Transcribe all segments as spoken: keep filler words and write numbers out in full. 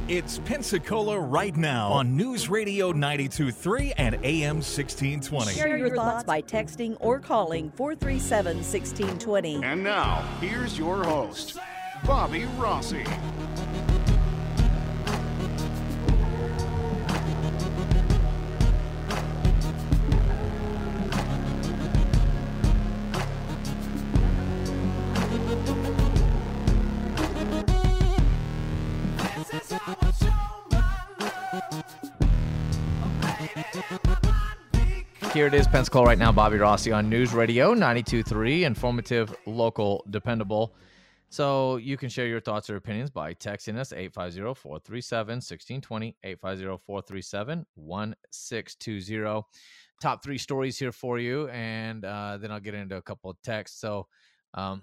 It's Pensacola right now on News Radio ninety-two point three and A M sixteen twenty. Share your thoughts by texting or calling four three seven, one six two zero. And now, here's your host, Bobby Rossi. Here it is, Pensacola right now. Bobby Rossi on News Radio ninety-two point three, informative, local, dependable. So you can share your thoughts or opinions by texting us eight five zero, four three seven, one six two zero, eight five zero, four three seven, one six two zero. Top three stories here for you, and uh, then I'll get into a couple of texts. So, um,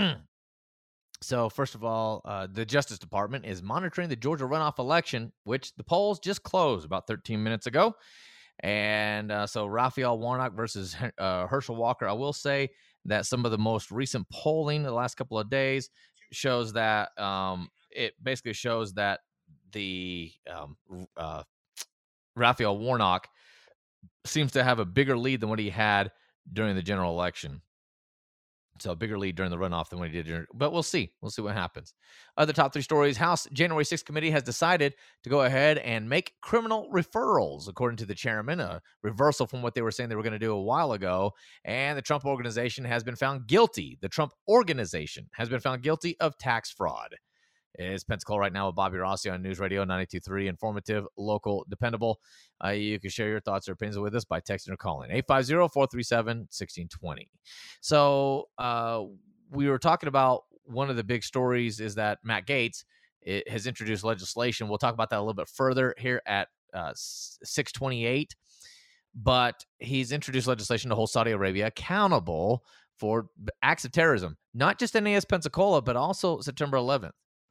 so first of all, uh, the Justice Department is monitoring the Georgia runoff election, which the polls just closed about thirteen minutes ago. And uh, so Raphael Warnock versus uh, Herschel Walker. I will say that some of the most recent polling the last couple of days shows that um, it basically shows that the um, uh, Raphael Warnock seems to have a bigger lead than what he had during the general election. So a bigger lead during the runoff than what he did during, but we'll see. We'll see what happens. Other top three stories. House January sixth committee has decided to go ahead and make criminal referrals, according to the chairman, a reversal from what they were saying they were going to do a while ago. And the Trump organization has been found guilty. The Trump organization has been found guilty of tax fraud. It's Pensacola right now with Bobby Rossi on News Radio ninety-two point three, informative, local, dependable. Uh, you can share your thoughts or opinions with us by texting or calling eight five zero, four three seven, one six two zero. So uh, we were talking about one of the big stories is that Matt Gaetz it, has introduced legislation. We'll talk about that a little bit further here at uh, six twenty-eight. But he's introduced legislation to hold Saudi Arabia accountable for acts of terrorism, not just in A S Pensacola, but also September eleventh.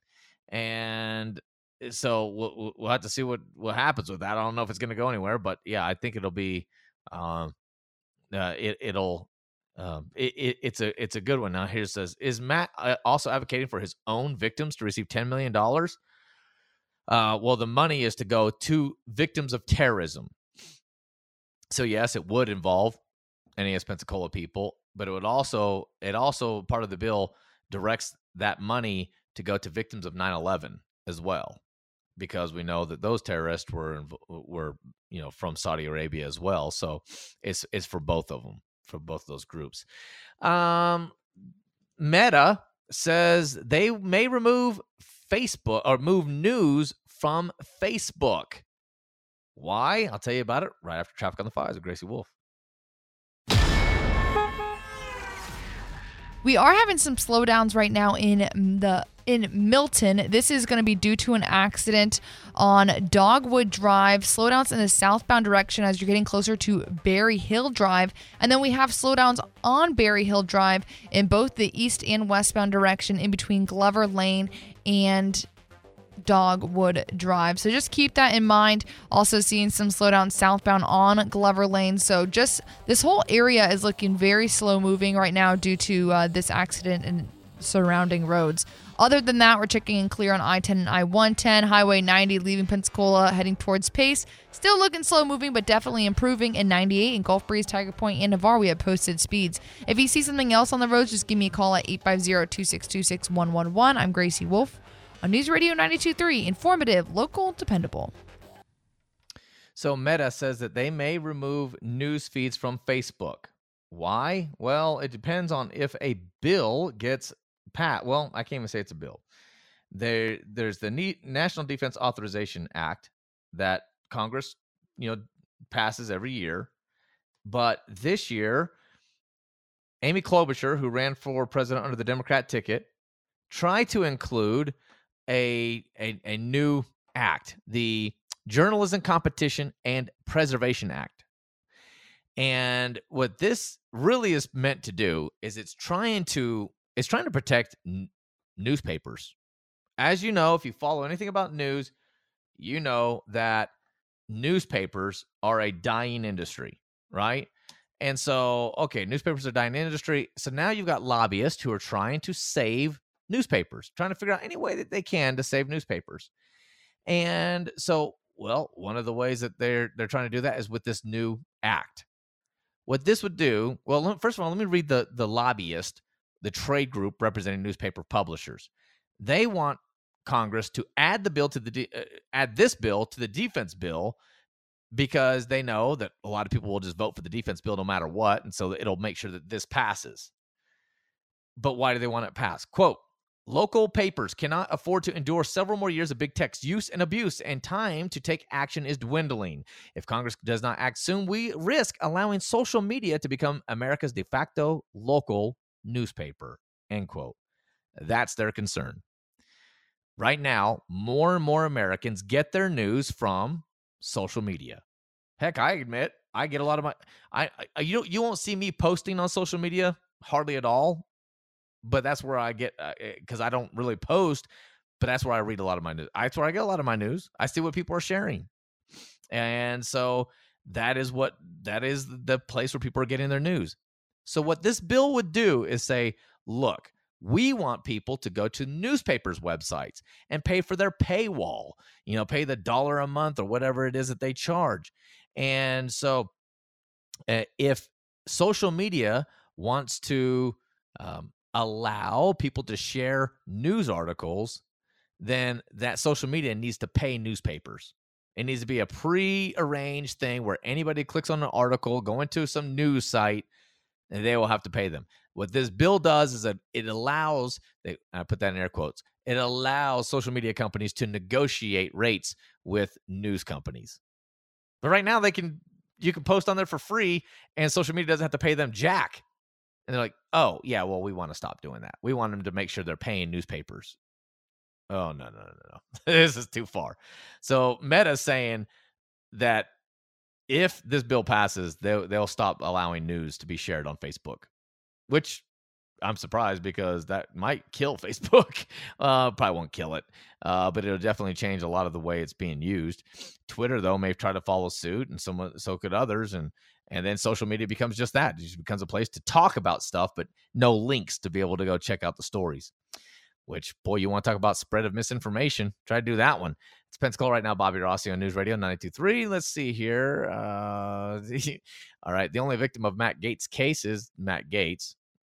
And so we'll, we'll have to see what, what happens with that. I don't know if it's going to go anywhere, but yeah, I think it'll be, um, uh, it, it'll, um, it, it, it's a, it's a good one. Now here it says, is Matt also advocating for his own victims to receive ten million dollars? Uh, well, the money is to go to victims of terrorism. So yes, it would involve N A S Pensacola people, but it would also, it also part of the bill directs that money to go to victims of nine eleven as well, because we know that those terrorists were were you know from Saudi Arabia as well. So it's it's for both of them, for both of those groups. Um, Meta says they may remove Facebook or move news from Facebook. Why? I'll tell you about it right after Traffic on the Fives with Gracie Wolf. We are having some slowdowns right now in the in Milton. This is going to be due to an accident on Dogwood Drive. Slowdowns in the southbound direction as you're getting closer to Berry Hill Drive. And then we have slowdowns on Berry Hill Drive in both the east and westbound direction in between Glover Lane and Dogwood Drive. So just keep that in mind. Also seeing some slowdown southbound on Glover Lane. So just this whole area is looking very slow moving right now due to uh, this accident and surrounding roads. Other than that, we're checking in clear on I ten and I one ten, Highway ninety leaving Pensacola heading towards Pace. Still looking slow moving, but definitely improving in ninety-eight in Gulf Breeze, Tiger Point, and Navarre. We have posted speeds. If you see something else on the roads, just give me a call at eight five zero, two six two, six one one one. I'm Gracie Wolf on News Radio ninety-two point three, informative, local, dependable. So Meta says that they may remove news feeds from Facebook. Why? Well, it depends on if a bill gets passed. Well, I can't even say it's a bill. There, there's the National Defense Authorization Act that Congress, you know, passes every year. But this year, Amy Klobuchar, who ran for president under the Democrat ticket, tried to include a, a, a new act, the Journalism Competition and Preservation Act. And what this really is meant to do is it's trying to it's trying to protect n- newspapers. As you know, if you follow anything about news, you know that newspapers are a dying industry, right? And so, okay, newspapers are a dying industry. So now you've got lobbyists who are trying to save newspapers, trying to figure out any way that they can to save newspapers. And so, well, one of the ways that they're they're trying to do that is with this new act. What this would do, well, first of all, let me read the the lobbyist, the trade group representing newspaper publishers. They want Congress to add the bill to the de- uh, add this bill to the defense bill, because they know that a lot of people will just vote for the defense bill no matter what, and so it'll make sure that this passes. But why do they want it passed? Quote, local papers cannot afford to endure several more years of big tech's use and abuse, and time to take action is dwindling. If Congress does not act soon, we risk allowing social media to become America's de facto local newspaper, end quote. That's their concern. Right now, more and more Americans get their news from social media. Heck, I admit, I get a lot of my, I, I you, you won't see me posting on social media hardly at all. But that's where I get, because uh, I don't really post, but that's where I read a lot of my news. That's where I get a lot of my news. I see what people are sharing. And so that is what, that is the place where people are getting their news. So what this bill would do is say, look, we want people to go to newspapers' websites and pay for their paywall, you know, pay the dollar a month or whatever it is that they charge. And so uh, if social media wants to, um, allow people to share news articles, then that social media needs to pay newspapers. It needs to be a pre-arranged thing where anybody clicks on an article, go into some news site, and they will have to pay them. What this bill does is that it allows, they, I put that in air quotes, it allows social media companies to negotiate rates with news companies. But right now they can, you can post on there for free and social media doesn't have to pay them jack. And they're like, oh, yeah, well, we want to stop doing that. We want them to make sure they're paying newspapers. Oh, no, no, no, no, no. This is too far. So Meta's saying that if this bill passes, they'll, they'll stop allowing news to be shared on Facebook, which I'm surprised because that might kill Facebook. Uh, probably won't kill it, uh, but it'll definitely change a lot of the way it's being used. Twitter, though, may try to follow suit, and so, so could others. And and then social media becomes just that. It just becomes a place to talk about stuff, but no links to be able to go check out the stories. Which, boy, you want to talk about spread of misinformation? Try to do that one. It's Pensacola right now. Bobby Rossi on News Radio ninety-two point three. Let's see here. Uh, all right. The only victim of Matt Gaetz' case is Matt Gaetz.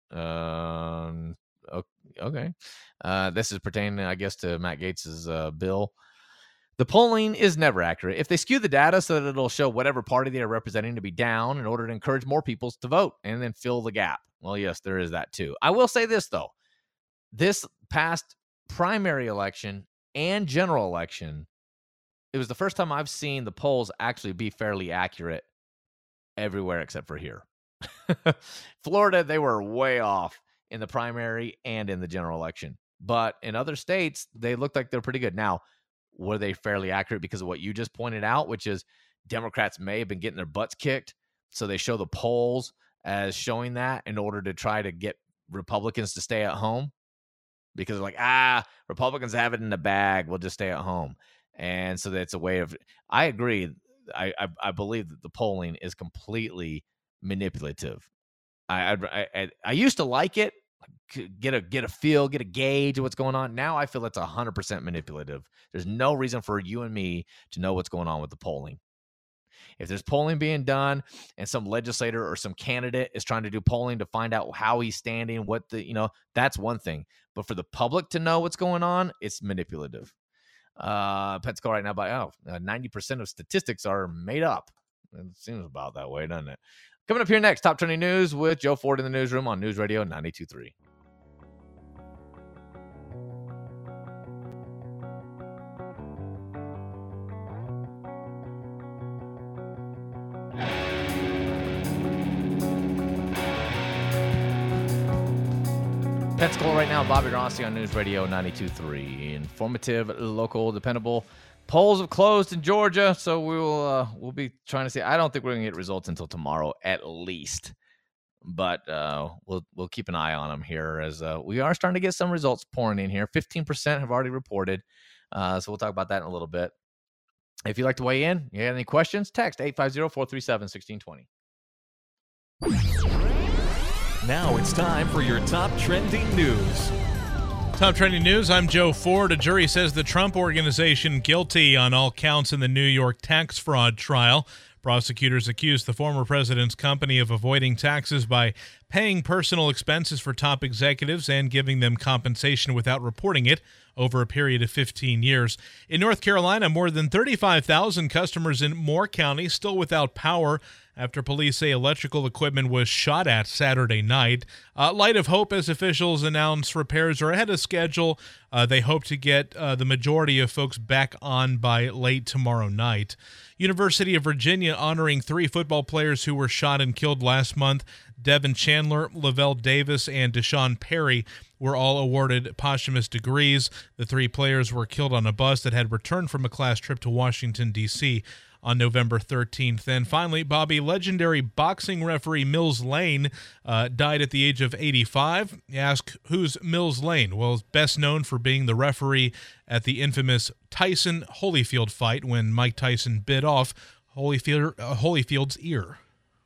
Um, okay. Uh, this is pertaining, I guess, to Matt Gaetz' uh, bill. The polling is never accurate. If they skew the data so that it'll show whatever party they are representing to be down in order to encourage more people to vote and then fill the gap. Well, yes, there is that too. I will say this, though. This past primary election and general election, it was the first time I've seen the polls actually be fairly accurate everywhere except for here. Florida, they were way off in the primary and in the general election. But in other states, they looked like they're pretty good. Now, were they fairly accurate because of what you just pointed out, which is Democrats may have been getting their butts kicked, so they show the polls as showing that in order to try to get Republicans to stay at home? Because they're like, ah, Republicans have it in the bag. We'll just stay at home. And so that's a way of, I agree. I, I, I believe that the polling is completely manipulative. I, I, I, I used to like it, get a, get a feel, get a gauge of what's going on. Now I feel it's a hundred percent manipulative. There's no reason for you and me to know what's going on with the polling. If there's polling being done and some legislator or some candidate is trying to do polling to find out how he's standing, what the, you know, that's one thing. But for the public to know what's going on, it's manipulative. Uh, Pensacola right now by, oh, uh, ninety percent of statistics are made up. It seems about that way, doesn't it? Coming up here next, Top trending news with Joe Ford in the newsroom on News Radio ninety-two point three. Pensacola right now, Bobby Rossi on News Radio ninety-two point three. Informative, local, dependable. Polls have closed in Georgia, so we will uh, we'll be trying to see. I don't think we're going to get results until tomorrow, at least. But uh, we'll we'll keep an eye on them here as uh, we are starting to get some results pouring in here. fifteen percent have already reported, uh, so we'll talk about that in a little bit. If you'd like to weigh in, you have any questions, text eight five zero, four three seven, one six two zero. Now it's time for your top trending news. Top trending news, I'm Joe Ford. A jury says the Trump Organization guilty on all counts in the New York tax fraud trial. Prosecutors accused the former president's company of avoiding taxes by paying personal expenses for top executives and giving them compensation without reporting it over a period of fifteen years. In North Carolina, more than thirty-five thousand customers in Moore County still without power after police say electrical equipment was shot at Saturday night. Uh, Light of Hope, as officials announced, repairs are ahead of schedule. Uh, they hope to get uh, the majority of folks back on by late tomorrow night. University of Virginia honoring three football players who were shot and killed last month. Devin Chandler, Lavelle Davis, and Deshaun Perry were all awarded posthumous degrees. The three players were killed on a bus that had returned from a class trip to Washington, D C on November thirteenth. And finally, Bobby, legendary boxing referee Mills Lane uh, died at the age of eighty-five. You ask, who's Mills Lane? Well, he's best known for being the referee at the infamous Tyson-Holyfield fight when Mike Tyson bit off Holyfield, uh, Holyfield's ear.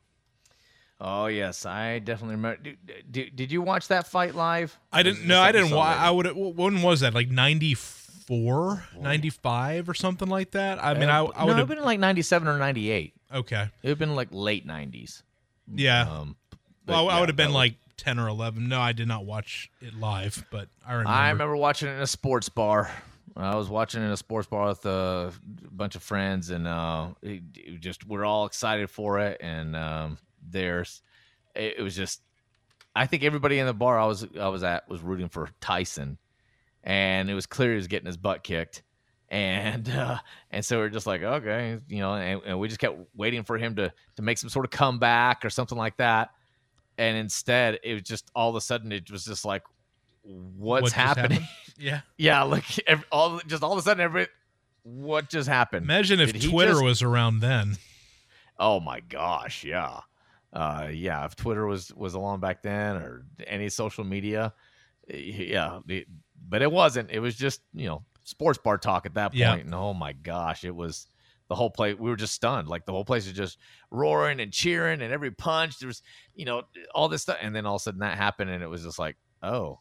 Oh, yes, I definitely remember. Did, did, did you watch that fight live? I didn't. No, I didn't. Wa- I would. When was that? Like ninety-four, ninety-five, or something like that. I mean, I, I would no, have been like ninety-seven or ninety-eight. Okay, it would have been like late nineties. Yeah. Um, but, well, I yeah, would have been was, like ten or eleven. No, I did not watch it live, but I remember. I remember watching it in a sports bar. I was watching it in a sports bar with a bunch of friends, and uh, it, it just we're all excited for it. And um, there's, it, it was just, I think everybody in the bar I was I was at was rooting for Tyson, and it was clear he was getting his butt kicked, and uh, and so we're just like, okay, you know, and, and we just kept waiting for him to to make some sort of comeback or something like that, and instead it was just all of a sudden it was just like, what's what happening? Yeah, yeah, like every, all just all of a sudden, everybody, what just happened? Imagine if Did Twitter just, was around then. Oh my gosh, yeah, uh, yeah. If Twitter was was along back then, or any social media, yeah. It, but it wasn't. It was just, you know, sports bar talk at that point. Yeah. And oh my gosh, it was the whole place. We were just stunned. Like the whole place was just roaring and cheering, and every punch there was, you know, all this stuff. And then all of a sudden that happened, and it was just like, oh.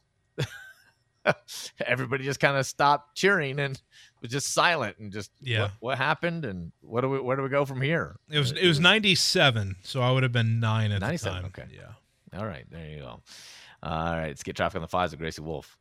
Everybody just kind of stopped cheering and was just silent and just yeah. What, what happened and what do we where do we go from here? It was it was ninety-seven, so I would have been nine at the time. Okay, yeah. All right, there you go. All right, let's get traffic on the fives with Gracie Wolf.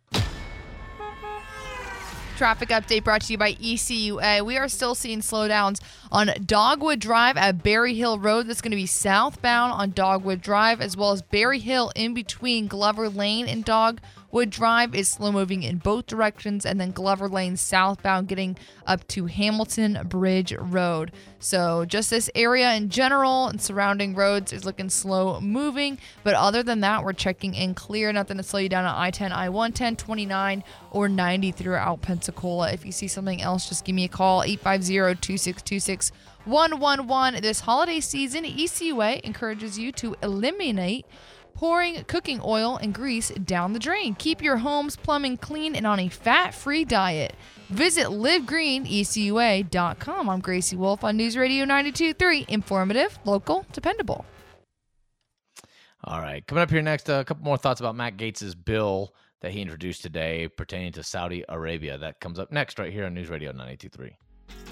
Traffic update brought to you by E C U A. We are still seeing slowdowns on Dogwood Drive at Berry Hill Road. That's going to be southbound on Dogwood Drive, as well as Berry Hill in between Glover Lane and Dogwood Drive is slow moving in both directions, and then Glover Lane southbound getting up to Hamilton Bridge Road. So just this area in general and surrounding roads is looking slow moving, but other than that, we're checking in clear. Nothing to slow you down on I ten, I one ten, twenty-nine, or ninety throughout Pensacola. If you see something else, just give me a call, eight five zero, two six two six, one one one. This holiday season, E C U A encourages you to eliminate pouring cooking oil and grease down the drain. Keep your home's plumbing clean and on a fat-free diet. Visit live green E C U A dot com. I'm Gracie Wolf on News Radio ninety-two point three. Informative, local, dependable. All right. Coming up here next, a couple more thoughts about Matt Gaetz's bill that he introduced today pertaining to Saudi Arabia. That comes up next right here on News Radio ninety-two point three.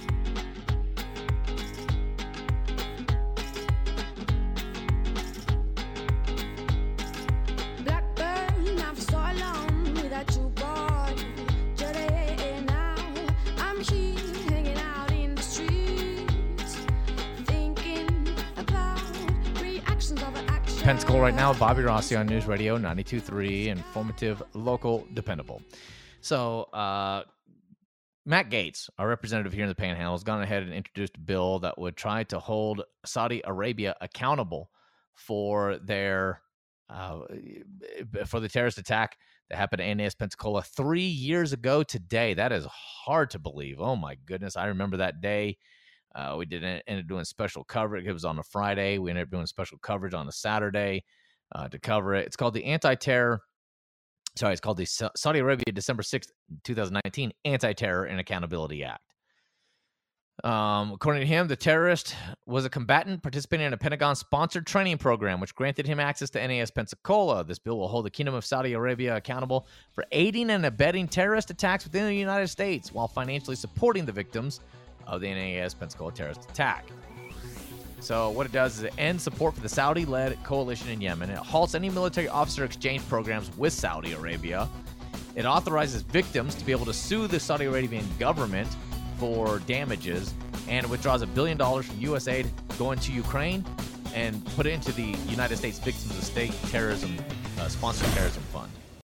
Pensacola right now, Bobby Rossi on News Radio ninety-two point three, informative, local, dependable. So, uh, Matt Gaetz, our representative here in the Panhandle, has gone ahead and introduced a bill that would try to hold Saudi Arabia accountable for their uh, for the terrorist attack that happened at A N A S Pensacola three years ago today. That is hard to believe. Oh my goodness, I remember that day. Uh, we did end up doing special coverage. It was on a Friday. We ended up doing special coverage on a Saturday uh, to cover it. It's called the Anti-Terror. Sorry, it's called the Saudi Arabia December sixth, twenty nineteen Anti-Terror and Accountability Act. Um, according to him, the terrorist was a combatant participating in a Pentagon-sponsored training program, which granted him access to N A S Pensacola. This bill will hold the Kingdom of Saudi Arabia accountable for aiding and abetting terrorist attacks within the United States, while financially supporting the victims of the N A S Pensacola terrorist attack. So what it does is it ends support for the Saudi-led coalition in Yemen. It halts any military officer exchange programs with Saudi Arabia. It authorizes victims to be able to sue the Saudi Arabian government for damages, and withdraws a billion dollars from U S aid going to Ukraine and put it into the United States Victims of State Terrorism uh, Sponsored Terrorism Fund.